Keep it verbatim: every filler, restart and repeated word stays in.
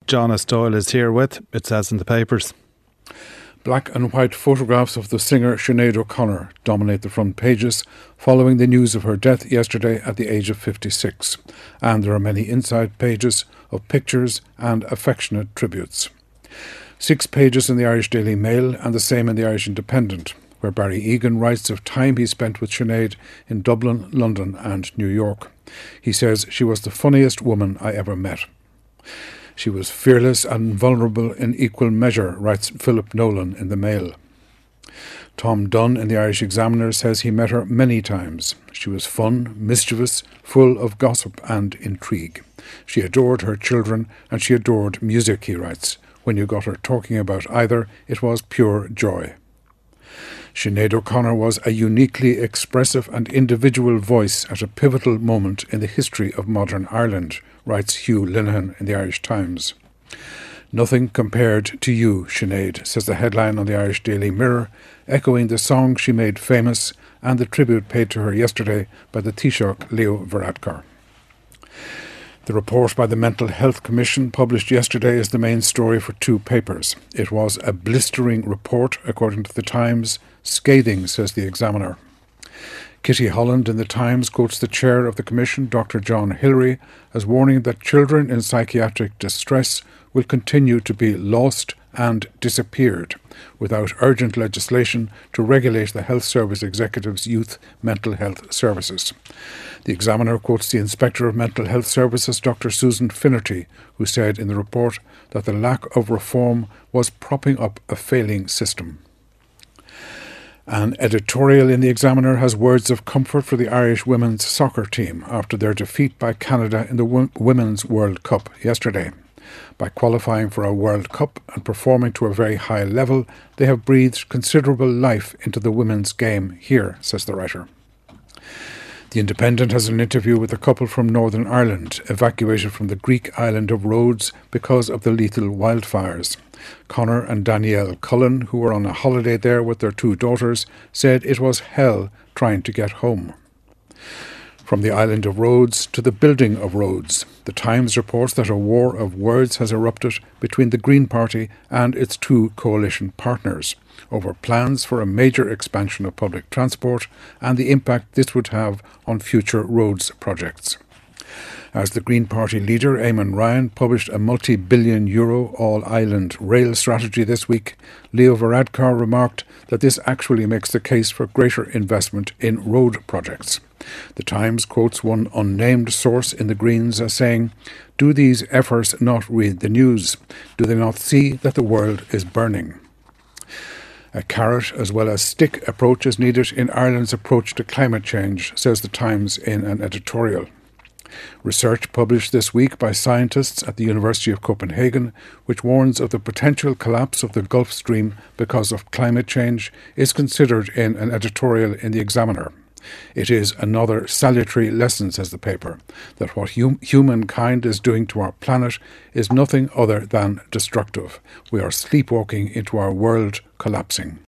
John S. Doyle is here with, it says in the papers. Black and white photographs of the singer Sinead O'Connor dominate the front pages following the news of her death yesterday at the age of fifty-six. And there are many inside pages of pictures and affectionate tributes. Six pages in the Irish Daily Mail and the same in the Irish Independent, where Barry Egan writes of time he spent with Sinead in Dublin, London and New York. He says she was the funniest woman I ever met. She was fearless and vulnerable in equal measure, writes Philip Nolan in the Mail. Tom Dunn in the Irish Examiner says he met her many times. She was fun, mischievous, full of gossip and intrigue. She adored her children and she adored music, he writes. When you got her talking about either, it was pure joy. Sinead O'Connor was a uniquely expressive and individual voice at a pivotal moment in the history of modern Ireland, writes Hugh Linehan in the Irish Times. Nothing compared to you, Sinead, says the headline on the Irish Daily Mirror, echoing the song she made famous and the tribute paid to her yesterday by the Taoiseach Leo Varadkar. The report by the Mental Health Commission published yesterday is the main story for two papers. It was a blistering report, according to the Times, scathing, says the Examiner. Kitty Holland in the Times quotes the chair of the Commission, Doctor John Hillary, as warning that children in psychiatric distress will continue to be lost and disappeared without urgent legislation to regulate the Health Service Executive's youth mental health services. The Examiner quotes the Inspector of Mental Health Services, Doctor Susan Finnerty, who said in the report that the lack of reform was propping up a failing system. An editorial in the Examiner has words of comfort for the Irish women's soccer team after their defeat by Canada in the Women's World Cup yesterday. By qualifying for a World Cup and performing to a very high level, they have breathed considerable life into the women's game here, says the writer. The Independent has an interview with a couple from Northern Ireland, evacuated from the Greek island of Rhodes because of the lethal wildfires. Conor and Danielle Cullen, who were on a holiday there with their two daughters, said it was hell trying to get home. From the island of Rhodes to the building of roads, the Times reports that a war of words has erupted between the Green Party and its two coalition partners over plans for a major expansion of public transport and the impact this would have on future roads projects. As the Green Party leader, Eamon Ryan, published a multi-billion euro all-island rail strategy this week, Leo Varadkar remarked that this actually makes the case for greater investment in road projects. The Times quotes one unnamed source in the Greens as saying, "Do these efforts not read the news? Do they not see that the world is burning?" A carrot as well as stick approach is needed in Ireland's approach to climate change, says the Times in an editorial. Research published this week by scientists at the University of Copenhagen, which warns of the potential collapse of the Gulf Stream because of climate change, is considered in an editorial in the Examiner. It is another salutary lesson, says the paper, that what hum- humankind is doing to our planet is nothing other than destructive. We are sleepwalking into our world collapsing.